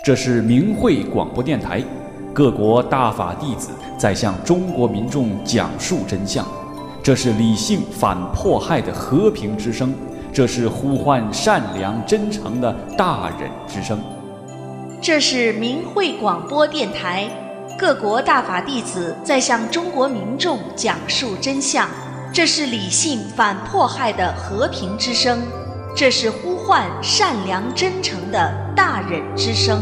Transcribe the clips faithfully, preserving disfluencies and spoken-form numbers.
这是明慧广播电台，各国大法弟子在向中国民众讲述真相。这是理性反迫害的和平之声，这是呼唤善良真诚的大忍之声。 这是明慧广播电台，各国大法弟子在向中国民众讲述真相。这是理性反迫害的和平之声，这是呼唤善良真诚的大忍之声。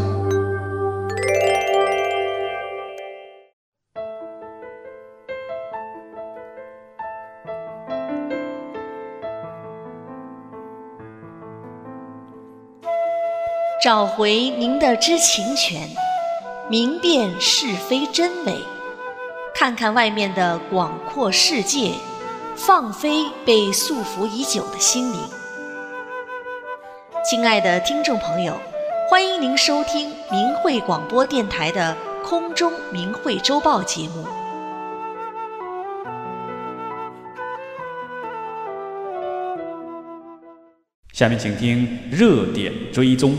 找回您的知情权，明辨是非真伪，看看外面的广阔世界，放飞被束缚已久的心灵。亲爱的听众朋友，欢迎您收听明慧广播电台的空中明慧周报节目。 下面请听热点追踪。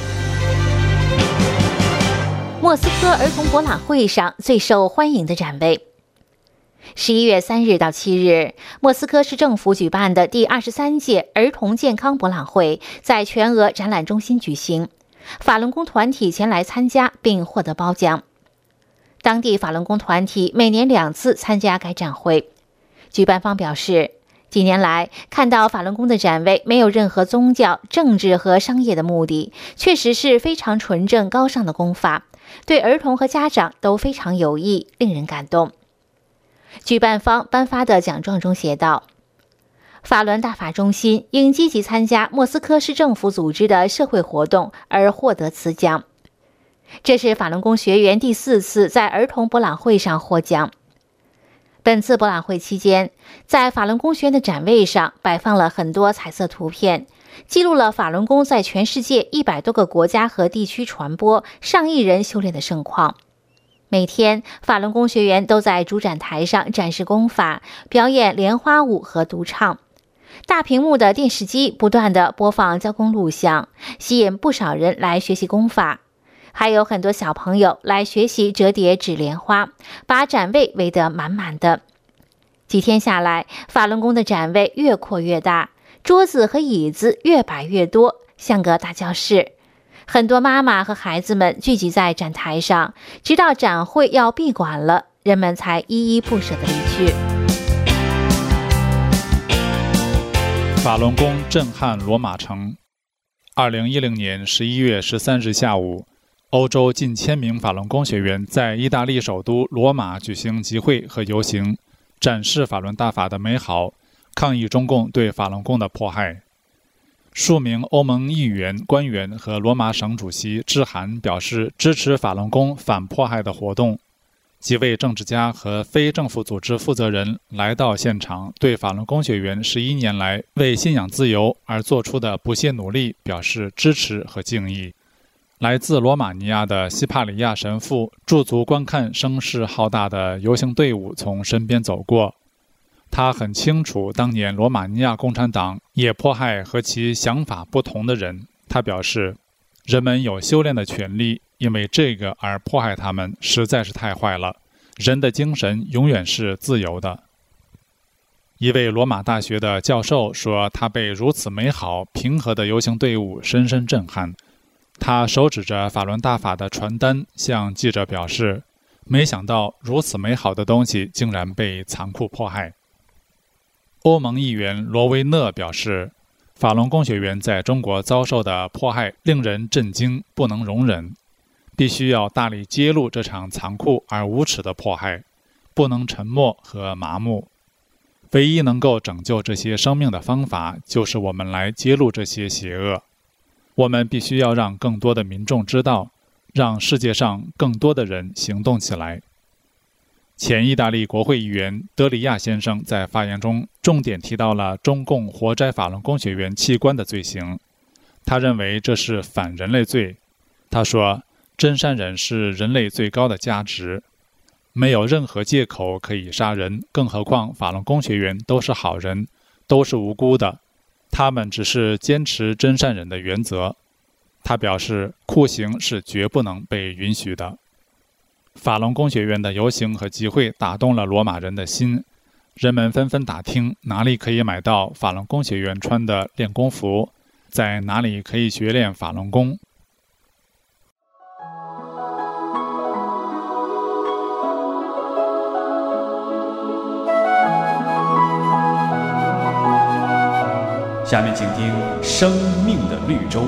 莫斯科儿童博览会上最受欢迎的展位。十一月三日到七日，莫斯科市政府举办的第二十三届儿童健康博览会在全俄展览中心举行，法轮功团体前来参加并获得褒奖。当地法轮功团体每年两次参加该展会。举办方表示，几年来看到法轮功的展位没有任何宗教、政治和商业的目的，确实是非常纯正高尚的功法，对儿童和家长都非常有益，令人感动。举办方颁发的奖状中写道，法轮大法中心因积极参加莫斯科市政府组织的社会活动而获得此奖。这是法轮功学员第四次在儿童博览会上获奖。本次博览会期间，在法轮功学院的展位上摆放了很多彩色图片，记录了法轮功在全世界一百多个国家和地区传播，上亿人修炼的盛况。每天，法轮功学员都在主展台上展示功法，表演莲花舞和独唱。大屏幕的电视机不断地播放教功录像，吸引不少人来学习功法。还有很多小朋友来学习折叠纸莲花，把展位围得满满的。几天下来，法轮功的展位越扩越大，桌子和椅子越摆越多，像个大教室。很多妈妈和孩子们聚集在展台上，直到展会要闭馆了，人们才依依不舍地离去。 法轮功震撼罗马城。二零一零年十一月十三日下午，欧洲近千名法轮功学员在意大利首都罗马举行集会和游行，展示法轮大法的美好，抗议中共对法轮功的迫害。数名欧盟议员、官员和罗马省主席致函表示支持法轮功反迫害的活动。几位政治家和非政府组织负责人来到现场，对法轮功学员十一年来为信仰自由而做出的不懈努力表示支持和敬意。来自罗马尼亚的西帕里亚神父驻足观看声势浩大的游行队伍从身边走过。他很清楚当年罗马尼亚共产党也迫害和其想法不同的人。他表示，人们有修炼的权利，因为这个而迫害他们实在是太坏了。人的精神永远是自由的。一位罗马大学的教授说，他被如此美好平和的游行队伍深深震撼。他手指着法轮大法的传单，向记者表示，没想到如此美好的东西竟然被残酷迫害。欧盟议员罗维讷表示，法轮功学员在中国遭受的迫害令人震惊，不能容忍，必须要大力揭露这场残酷而无耻的迫害，不能沉默和麻木。唯一能够拯救这些生命的方法，就是我们来揭露这些邪恶。我们必须要让更多的民众知道，让世界上更多的人行动起来。前意大利国会议员德里亚先生在发言中重点提到了中共活摘法轮功学员器官的罪行，他认为这是反人类罪。他说，真善忍是人类最高的价值，没有任何借口可以杀人，更何况法轮功学员都是好人，都是无辜的，他们只是坚持真善忍的原则。 他表示酷刑是绝不能被允许的。法轮功学院的游行和集会打动了罗马人的心，人们纷纷打听哪里可以买到法轮功学院穿的练功服，在哪里可以学练法轮功。 下面请听《生命的绿洲》。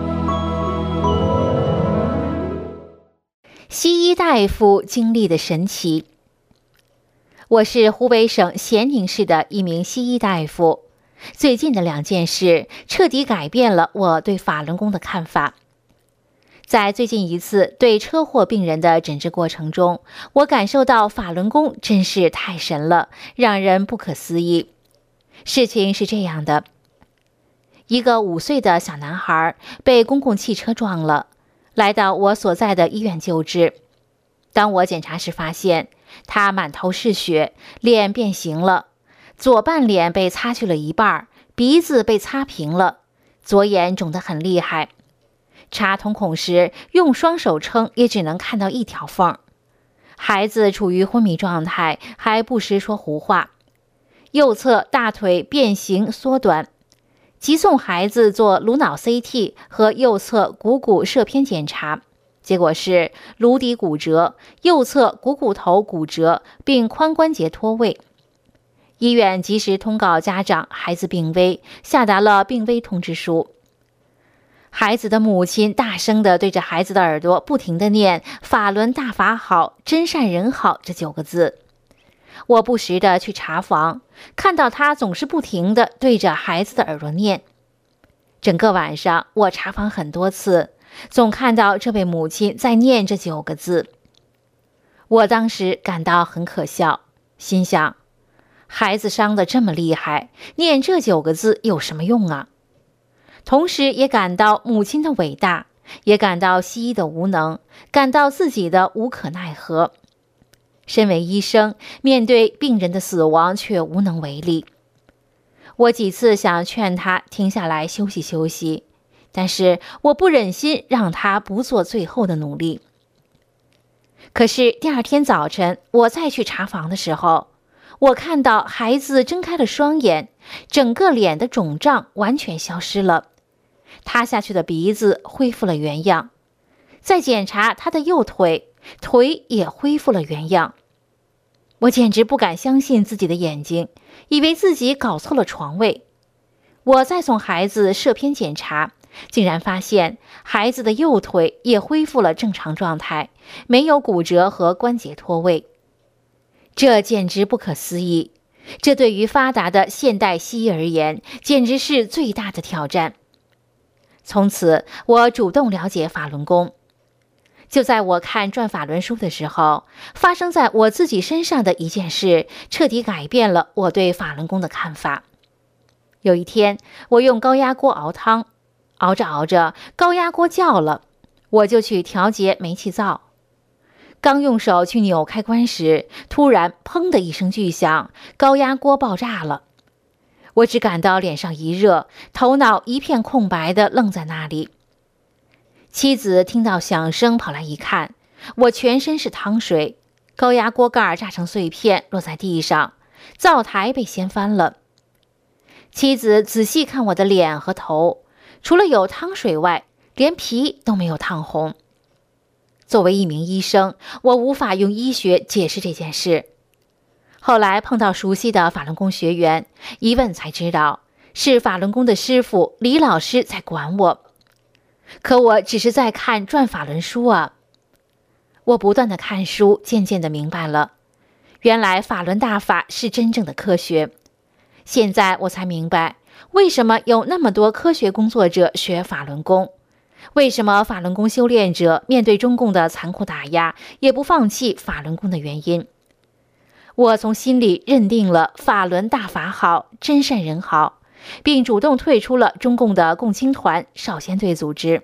西医大夫经历的神奇。我是湖北省咸宁市的一名西医大夫，最近的两件事彻底改变了我对法轮功的看法。在最近一次对车祸病人的诊治过程中，我感受到法轮功真是太神了，让人不可思议。事情是这样的，一个五岁的小男孩被公共汽车撞了，来到我所在的医院救治。当我检查时发现，他满头是血，脸变形了，左半脸被擦去了一半，鼻子被擦平了，左眼肿得很厉害。插瞳孔时用双手撑也只能看到一条缝。孩子处于昏迷状态，还不时说胡话。右侧大腿变形缩短，急送孩子做颅脑 C T 和右侧股骨摄片检查，结果是颅底骨折，右侧股骨头骨折并髋关节脱位。医院及时通告家长孩子病危，下达了病危通知书。孩子的母亲大声地对着孩子的耳朵不停地念法轮大法好，真善人好这九个字。我不时地去查房，看到他总是不停地对着孩子的耳朵念。整个晚上我查房很多次，总看到这位母亲在念这九个字。我当时感到很可笑，心想，孩子伤得这么厉害，念这九个字有什么用啊？同时也感到母亲的伟大，也感到西医的无能，感到自己的无可奈何。身为医生，面对病人的死亡却无能为力。我几次想劝他停下来休息休息，但是我不忍心让他不做最后的努力。可是第二天早晨，我再去查房的时候，我看到孩子睁开了双眼，整个脸的肿胀完全消失了，塌下去的鼻子恢复了原样。再检查他的右腿，腿也恢复了原样。我简直不敢相信自己的眼睛，以为自己搞错了床位。我再送孩子摄片检查，竟然发现孩子的右腿也恢复了正常状态，没有骨折和关节脱位。这简直不可思议，这对于发达的现代西医而言，简直是最大的挑战。从此，我主动了解法轮功。就在我看转法轮书的时候，发生在我自己身上的一件事，彻底改变了我对法轮功的看法。有一天，我用高压锅熬汤，熬着熬着，高压锅叫了，我就去调节煤气灶。刚用手去扭开关时，突然砰的一声巨响，高压锅爆炸了。我只感到脸上一热，头脑一片空白的愣在那里。妻子听到响声跑来一看，我全身是汤水，高压锅盖炸成碎片落在地上，灶台被掀翻了。妻子仔细看我的脸和头，除了有汤水外，连皮都没有烫红。作为一名医生，我无法用医学解释这件事。后来碰到熟悉的法轮功学员，一问才知道，是法轮功的师傅李老师在管我。可我只是在看转法轮书啊！我不断的看书，渐渐的明白了，原来法轮大法是真正的科学。现在我才明白，为什么有那么多科学工作者学法轮功，为什么法轮功修炼者面对中共的残酷打压，也不放弃法轮功的原因。我从心里认定了法轮大法好，真善人好，并主动退出了中共的共青团少先队组织。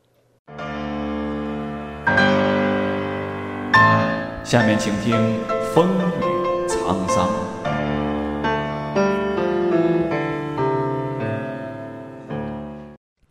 下面请听风雨沧桑。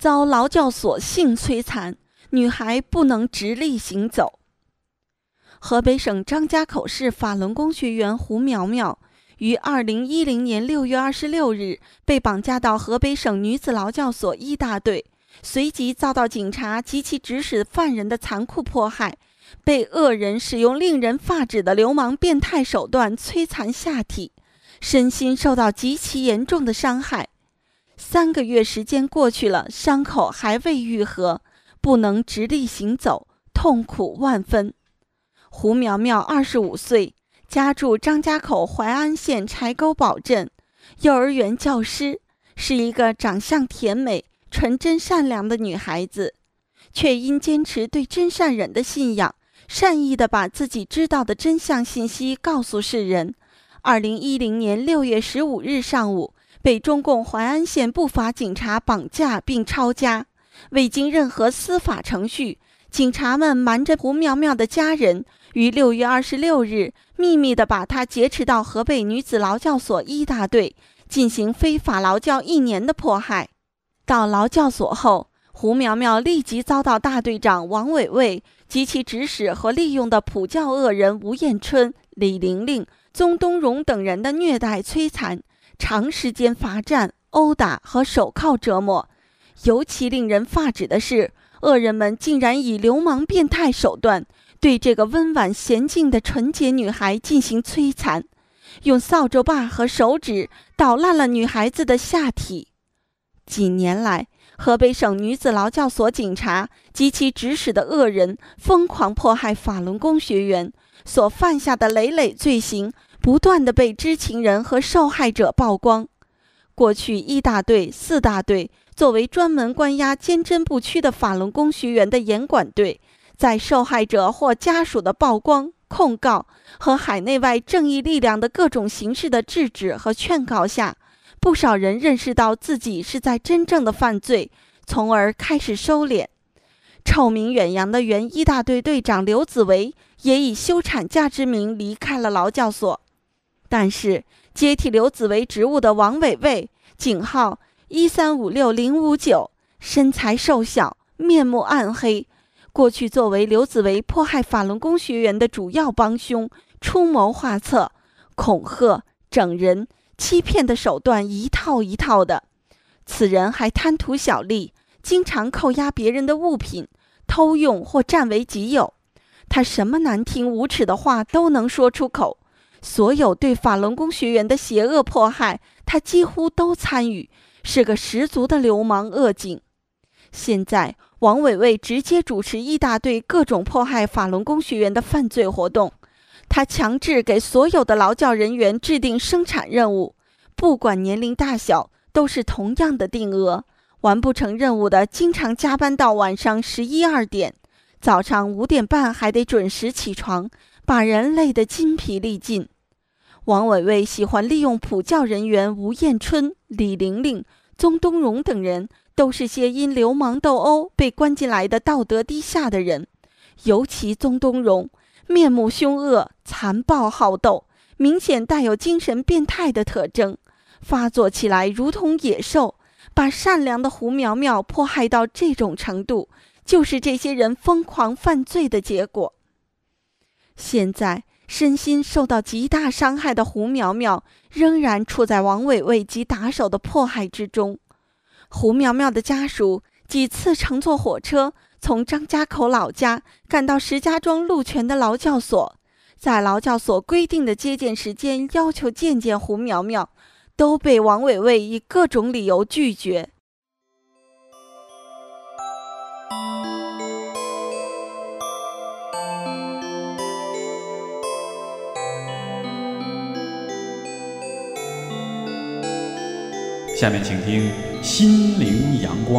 遭劳教所性摧残，女孩不能直立行走。河北省张家口市法轮功学员胡苗苗于二零一零年六月二十六日被绑架到河北省女子劳教所一大队，随即遭到警察及其指使犯人的残酷迫害，被恶人使用令人发指的流氓变态手段摧残下体，身心受到极其严重的伤害。三个月时间过去了，伤口还未愈合，不能直立行走，痛苦万分。胡苗苗二十五岁，家住张家口淮安县柴沟堡镇，幼儿园教师，是一个长相甜美、纯真善良的女孩子，却因坚持对真善忍的信仰，善意地把自己知道的真相信息告诉世人。二零一零年六月十五日上午，被中共淮安县不法警察绑架并抄家，未经任何司法程序，警察们瞒着胡苗苗的家人，于六月二十六日秘密地把她劫持到河北女子劳教所一大队，进行非法劳教一年的迫害。到劳教所后，胡苗苗立即遭到大队长王伟伟及其指使和利用的普教恶人吴艳春、李玲玲、宗东荣等人的虐待摧残，长时间罚站、殴打和手铐折磨。尤其令人发指的是，恶人们竟然以流氓变态手段对这个温婉娴静的纯洁女孩进行摧残，用扫帚把和手指捣烂了女孩子的下体。几年来，河北省女子劳教所警察及其指使的恶人疯狂迫害法轮功学员，所犯下的累累罪行不断地被知情人和受害者曝光。过去一大队、四大队作为专门关押坚贞不屈的法轮功学员的严管队，在受害者或家属的曝光、控告和海内外正义力量的各种形式的制止和劝告下，不少人认识到自己是在真正的犯罪，从而开始收敛。臭名远扬的原一大队队长刘子维也以休产假之名离开了劳教所。但是接替刘子维职务的王伟伟，警号一三五六零五九，身材瘦小，面目暗黑，过去作为刘子维迫害法轮功学员的主要帮凶，出谋划策，恐吓、整人、欺骗的手段一套一套的。此人还贪图小利，经常扣押别人的物品，偷用或占为己有。他什么难听无耻的话都能说出口，所有对法轮功学员的邪恶迫害，他几乎都参与，是个十足的流氓恶警。现在王伟伟直接主持一大队各种迫害法轮功学员的犯罪活动，他强制给所有的劳教人员制定生产任务，不管年龄大小，都是同样的定额，完不成任务的经常加班到晚上十一二点，早上五点半还得准时起床，把人累得筋疲力尽。王伟伟喜欢利用普教人员吴艳春、李玲玲、宗东荣等人，都是些因流氓斗殴被关进来的道德低下的人。尤其宗东荣面目凶恶、残暴好斗，明显带有精神变态的特征，发作起来如同野兽，把善良的胡苗苗迫害到这种程度，就是这些人疯狂犯罪的结果。现在身心受到极大伤害的胡苗苗仍然处在王伟伟及打手的迫害之中。胡苗苗的家属几次乘坐火车从张家口老家赶到石家庄鹿泉的劳教所，在劳教所规定的接见时间要求见见胡苗苗，都被王伟伟以各种理由拒绝。 下面请听《心灵阳光》。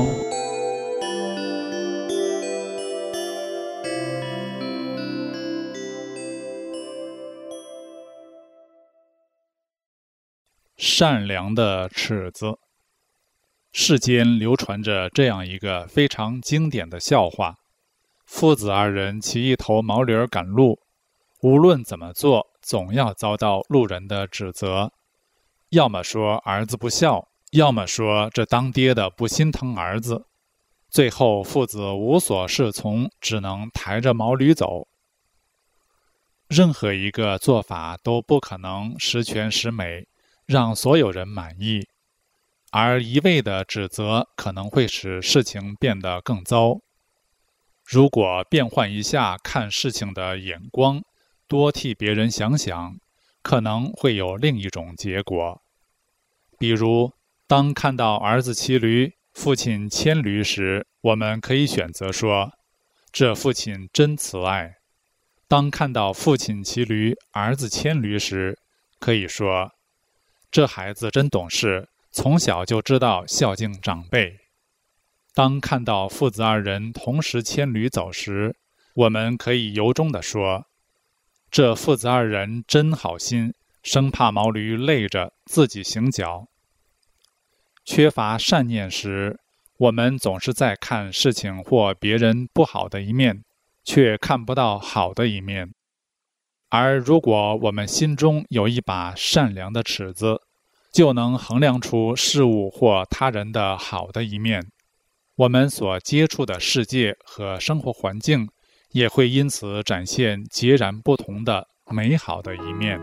善良的尺子。世间流传着这样一个非常经典的笑话：父子二人骑一头毛驴赶路，无论怎么做，总要遭到路人的指责，要么说儿子不孝，要么说这当爹的不心疼儿子。 最后父子无所适从，只能抬着毛驴走。任何一个做法都不可能十全十美，让所有人满意，而一味的指责可能会使事情变得更糟。如果变换一下看事情的眼光，多替别人想想，可能会有另一种结果。比如，当看到儿子骑驴，父亲牵驴时，我们可以选择说：“这父亲真慈爱。”当看到父亲骑驴，儿子牵驴时，可以说：“这孩子真懂事，从小就知道孝敬长辈。”当看到父子二人同时牵驴走时，我们可以由衷地说：“这父子二人真好心，生怕毛驴累着自己行脚。”缺乏善念时，我们总是在看事情或别人不好的一面，却看不到好的一面。而如果我们心中有一把善良的尺子，就能衡量出事物或他人的好的一面。我们所接触的世界和生活环境也会因此展现截然不同的美好的一面。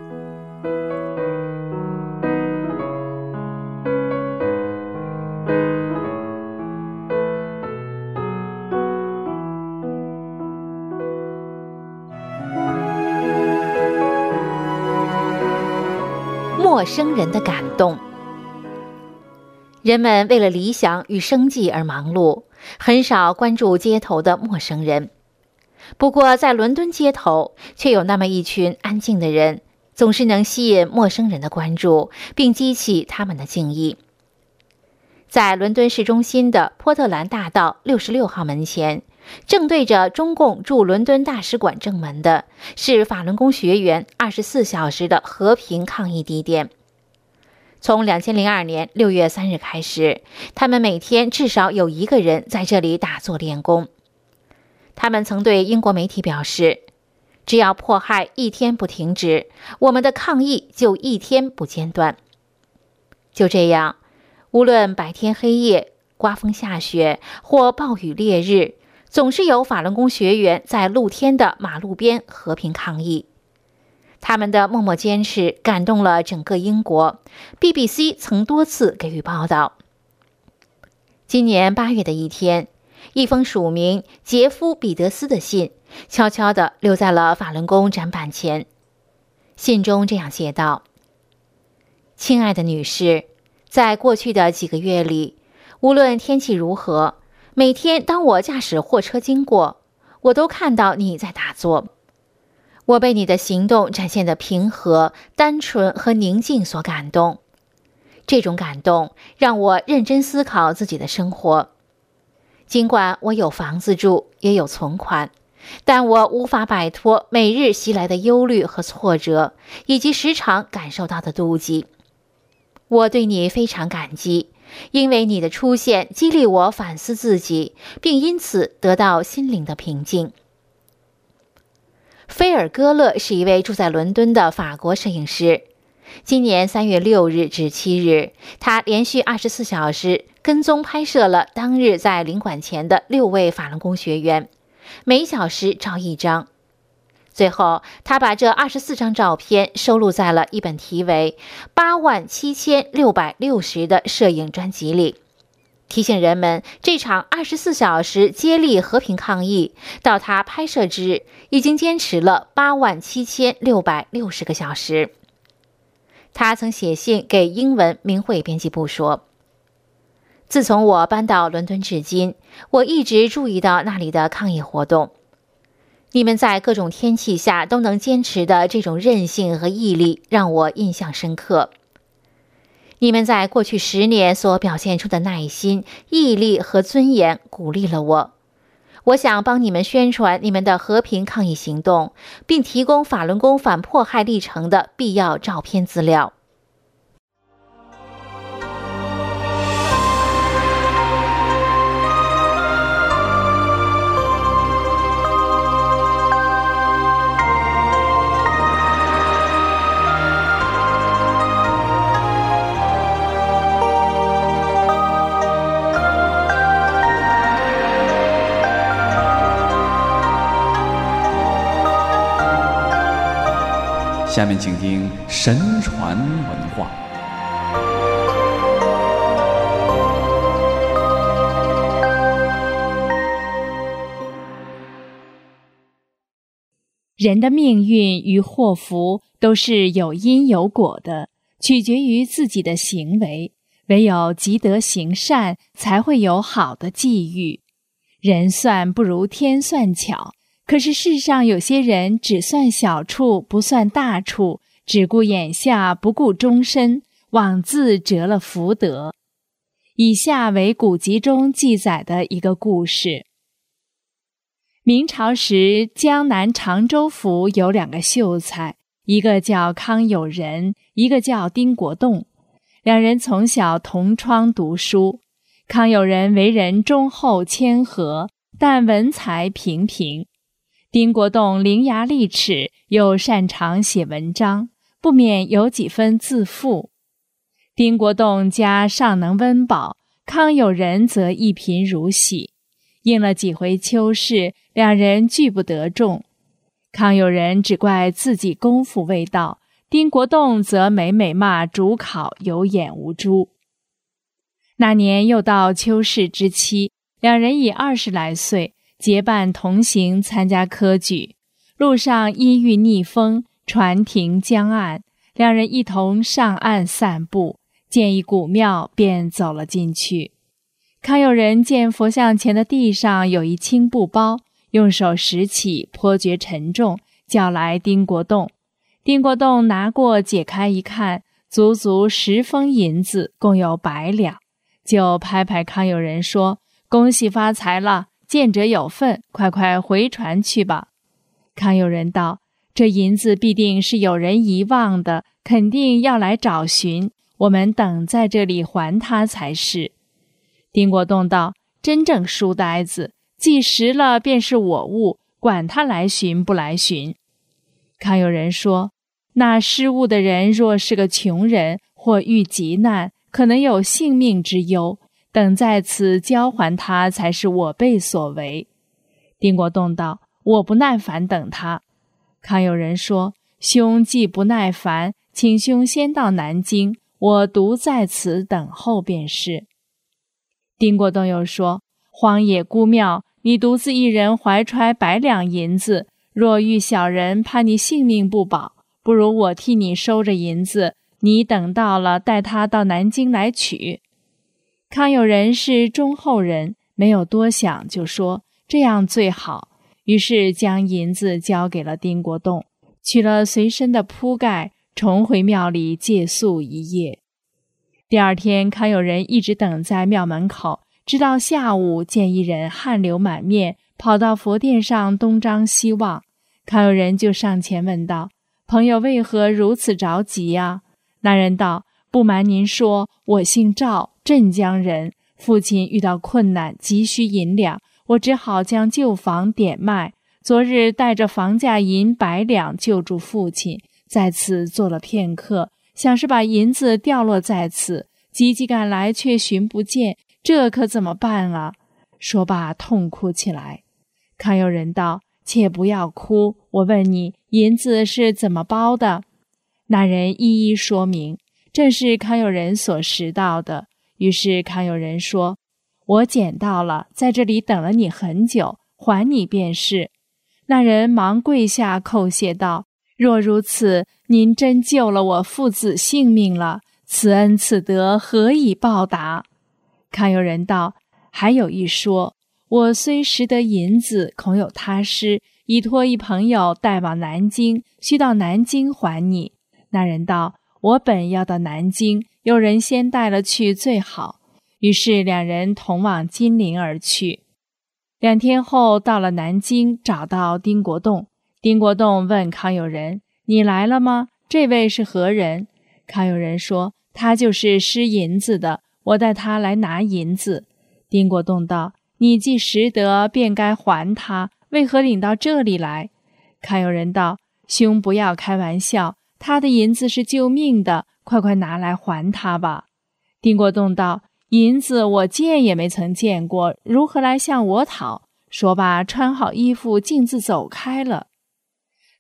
陌生人的感动。人们为了理想与生计而忙碌，很少关注街头的陌生人。不过在伦敦街头，却有那么一群安静的人，总是能吸引陌生人的关注，并激起他们的敬意。在伦敦市中心的波特兰大道六十六号门前，正对着中共驻伦敦大使馆正门的是法轮功学员二十四小时的和平抗议地点。从二零零二年六月三日开始，他们每天至少有一个人在这里打坐练功。他们曾对英国媒体表示，只要迫害一天不停止，我们的抗议就一天不间断。就这样，无论白天黑夜、刮风下雪或暴雨烈日，总是有法轮功学员在露天的马路边和平抗议。他们的默默坚持感动了整个英国， B B C 曾多次给予报道。今年八月的一天，一封署名杰夫·彼得斯的信悄悄地留在了法轮功展板前。信中这样写道：“亲爱的女士，在过去的几个月里，无论天气如何，每天当我驾驶货车经过，我都看到你在打坐。我被你的行动展现的平和、单纯和宁静所感动。这种感动让我认真思考自己的生活。尽管我有房子住，也有存款，但我无法摆脱每日袭来的忧虑和挫折，以及时常感受到的妒忌。我对你非常感激，因为你的出现激励我反思自己，并因此得到心灵的平静。”菲尔·戈勒是一位住在伦敦的法国摄影师。今年三月六日至七日，他连续二十四小时跟踪拍摄了当日在领馆前的六位法轮功学员，每小时照一张。最后，他把这二十四张照片收录在了一本题为《八万七千六百六十》的摄影专辑里，提醒人们这场二十四小时接力和平抗议到他拍摄之日已经坚持了八万七千六百六十个小时。他曾写信给英文明慧编辑部说：“自从我搬到伦敦至今，我一直注意到那里的抗议活动。你们在各种天气下都能坚持的这种韧性和毅力让我印象深刻。你们在过去十年所表现出的耐心、毅力和尊严鼓励了我。我想帮你们宣传你们的和平抗议行动，并提供法轮功反迫害历程的必要照片资料。” 下面请听神传文化。 人的命运与祸福都是有因有果的，取决于自己的行为。唯有积德行善，才会有好的际遇。人算不如天算巧，可是世上有些人只算小处，不算大处，只顾眼下，不顾终身，枉自折了福德。以下为古籍中记载的一个故事。明朝时，江南常州府有两个秀才，一个叫康有仁，一个叫丁国栋。两人从小同窗读书。康有仁为人忠厚谦和，但文采平平。丁国栋伶牙俐齿，又擅长写文章，不免有几分自负。丁国栋家尚能温饱，康有仁则一贫如洗。应了几回秋试，两人俱不得中。康有仁只怪自己功夫未到，丁国栋则每每骂主考有眼无珠。那年又到秋试之期，两人已二十来岁，结伴同行参加科举。路上因遇逆风，船停江岸，两人一同上岸散步，见一古庙，便走了进去。康有仁见佛像前的地上有一青布包，用手拾起，颇觉沉重，叫来丁国栋。丁国栋拿过解开一看，足足十封银子，共有百两，就拍拍康有仁说：“恭喜发财了，见者有份，快快回船去吧。”康有仁道：“这银子必定是有人遗忘的，肯定要来找寻，我们等在这里还他才是。”丁国栋道：“真正书呆子，既拾了便是我物，管他来寻不来寻。”康有仁说：“那失物的人若是个穷人，或遇急难，可能有性命之忧，等在此交还他才是我辈所为。”丁国栋道：“我不耐烦等他。”康有仁说：“兄既不耐烦，请兄先到南京，我独在此等候便是。”丁国栋又说：“荒野孤庙，你独自一人怀揣百两银子，若遇小人，怕你性命不保，不如我替你收着银子，你等到了，带他到南京来取。”康有仁是忠厚人，没有多想，就说：“这样最好。”于是将银子交给了丁国栋，取了随身的铺盖，重回庙里借宿一夜。第二天，康有仁一直等在庙门口，直到下午，见一人汗流满面，跑到佛殿上东张西望。康有仁就上前问道：“朋友为何如此着急呀？”那人道：“不瞒您说，我姓赵，镇江人，父亲遇到困难，急需银两，我只好将旧房点卖，昨日带着房价银百两救助父亲，在此坐了片刻，想是把银子掉落在此，急急赶来却寻不见，这可怎么办啊？”说罢痛哭起来。康有仁道：“且不要哭，我问你，银子是怎么包的？”那人一一说明，正是康有仁所拾到的。于是康有仁说：“我捡到了，在这里等了你很久，还你便是。”那人忙跪下叩谢道：“若如此，您真救了我父子性命了，此恩此德何以报答？”康有仁道：“还有一说，我虽拾得银子，恐有他失，已托一朋友带往南京，须到南京还你。”那人道：“我本要到南京，有人先带了去最好。”于是两人同往金陵而去。两天后到了南京，找到丁国栋。丁国栋问康有仁：“你来了吗？这位是何人？”康有仁说：“他就是失银子的，我带他来拿银子。”丁国栋道：“你既拾得，便该还他，为何领到这里来？”康有仁道：“兄不要开玩笑，他的银子是救命的，快快拿来还他吧。”丁国栋道：“银子我见也没曾见过，如何来向我讨？”说罢穿好衣服，径自走开了。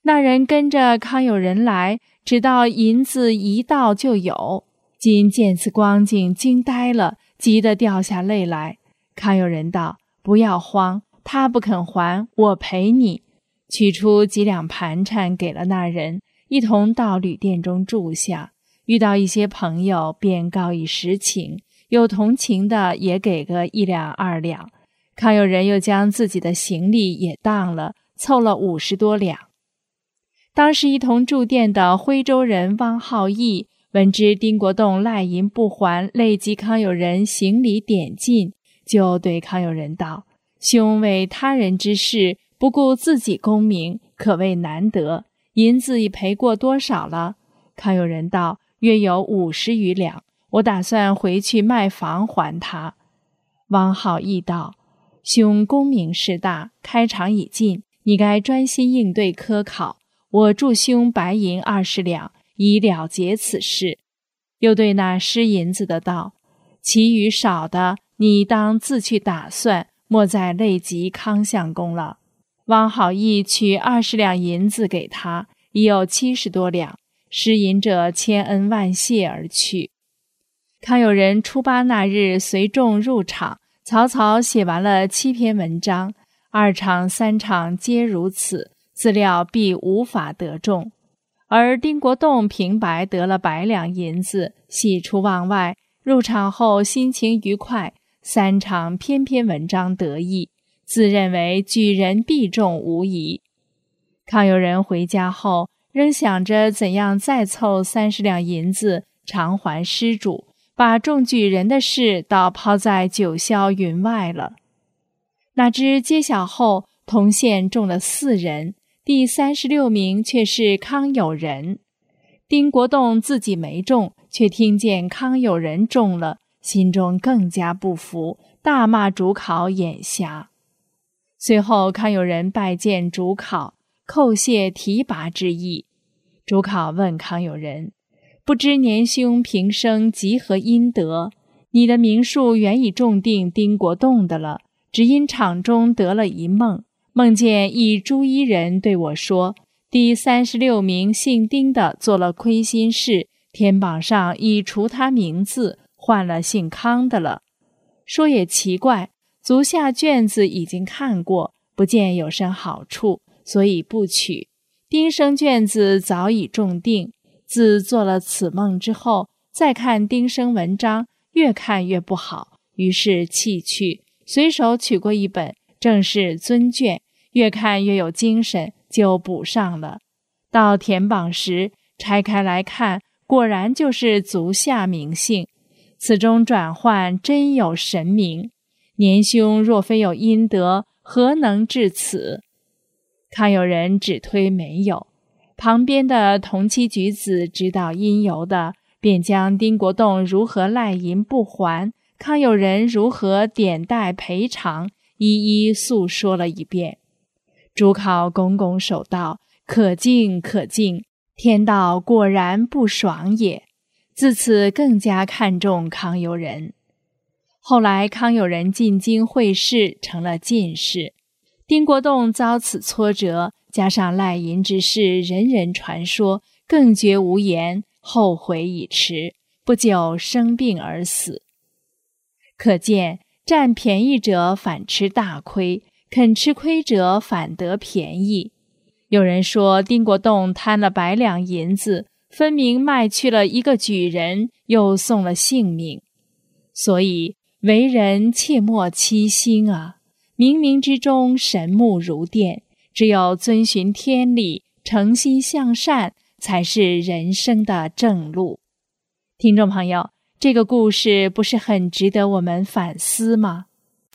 那人跟着康有人来，直到银子一到就有。今见此光景，惊呆了，急得掉下泪来。康有人道：不要慌，他不肯还，我赔你。取出几两盘缠给了那人，一同到旅店中住下。遇到一些朋友，便告以实情，有同情的也给个一两二两。康有人又将自己的行李也当了，凑了五十多两。当时一同住店的徽州人汪浩义闻知丁国栋赖银不还，累及康有人行李点尽，就对康有人道：兄为他人之事，不顾自己功名，可谓难得。银子已赔过多少了？康有人道：约有五十余两，我打算回去卖房还他。汪浩义道：兄功名事大，开场已尽，你该专心应对科考，我助兄白银二十两，以了结此事。又对那失银子的道：其余少的，你当自去打算，莫再累及康相公了。汪好义取二十两银子给他，已有七十多两，失银者千恩万谢而去。康有人初八那日随众入场，草草写完了七篇文章，二场三场皆如此，自料必无法得中。而丁国栋平白得了百两银子，喜出望外，入场后心情愉快，三场篇篇文章得意，自认为举人必中无疑。康有人回家后，仍想着怎样再凑三十两银子偿还失主，把中举人的事倒抛在九霄云外了。哪知揭晓后，同县中了四人，第三十六名却是康有人。丁国栋自己没中，却听见康有人中了，心中更加不服，大骂主考眼瞎。随后康有人拜见主考，叩谢提拔之意。主考问康有人：不知年兄平生集何阴德？你的名数原已中定丁国栋的了，只因场中得了一梦，梦见一朱衣人对我说，第三十六名姓丁的做了亏心事，天榜上已除他名字，换了姓康的了。说也奇怪，足下卷子已经看过，不见有甚好处，所以不取。丁生卷子早已中定，自做了此梦之后，再看丁生文章，越看越不好，于是弃去，随手取过一本，正是尊卷，越看越有精神，就补上了。到填榜时，拆开来看，果然就是足下名姓，此中转换真有神明。年兄若非有阴德，何能至此？康有人只推没有。旁边的同期举子知道因由的，便将丁国栋如何赖银不还，康有人如何点带赔偿，一一诉说了一遍。主考拱拱手道：可敬可敬，天道果然不爽也。自此更加看重康有人。后来康有人进京会试，成了进士。丁国栋遭此挫折，加上赖银之事人人传说，更觉无言，后悔已迟，不久生病而死。可见占便宜者反吃大亏，肯吃亏者反得便宜。有人说丁国栋贪了百两银子，分明卖去了一个举人，又送了性命。所以为人切莫欺心啊！冥冥之中神目如电，只有遵循天理，诚心向善，才是人生的正路。听众朋友，这个故事不是很值得我们反思吗？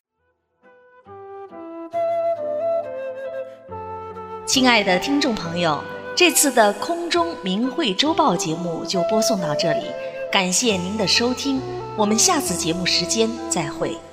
亲爱的听众朋友，这次的空中明慧周报节目就播送到这里，感谢您的收听，我们下次节目时间再会。